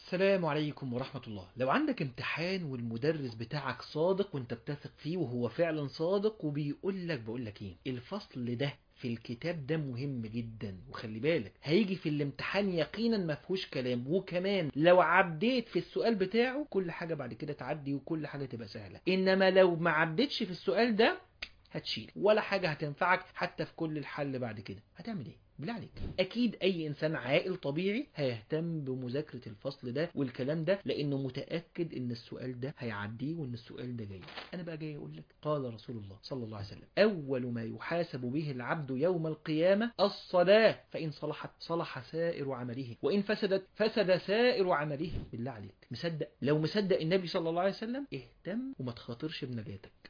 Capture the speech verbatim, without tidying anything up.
السلام عليكم ورحمة الله. لو عندك امتحان والمدرس بتاعك صادق وانت بتثق فيه وهو فعلا صادق وبيقول لك بقول لك ايه، الفصل ده في الكتاب ده مهم جدا، وخلي بالك هيجي في الامتحان يقينا ما فيهوش كلام، وكمان لو عديت في السؤال بتاعه كل حاجة بعد كده تعدي وكل حاجة تبقى سهلة. انما لو ما عدتش في السؤال ده هتشيل ولا حاجة هتنفعك، حتى في كل الحل بعد كده هتعمل ايه؟ بالله عليك، اكيد اي انسان عاقل طبيعي هيهتم بمذاكرة الفصل ده والكلام ده، لانه متأكد ان السؤال ده هيعديه وان السؤال ده جاي. انا بقى جاي اقول لك قال رسول الله صلى الله عليه وسلم: اول ما يحاسب به العبد يوم القيامة الصلاة، فان صلحت صلح سائر عمله وان فسدت فسد سائر عمله. بالله عليك مصدق؟ لو مصدق النبي صلى الله عليه وسلم اهتم وما تخاطرش بنجاتك.